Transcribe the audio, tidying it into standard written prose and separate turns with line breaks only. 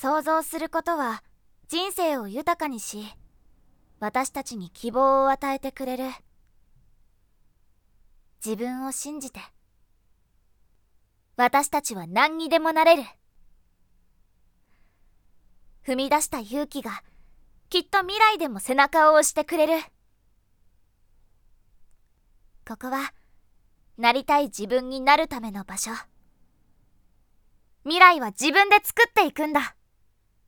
想像することは人生を豊かにし、私たちに希望を与えてくれる。自分を信じて。私たちは何にでもなれる。踏み出した勇気がきっと未来でも背中を押してくれる。ここはなりたい自分になるための場所。未来は自分で作っていくんだ。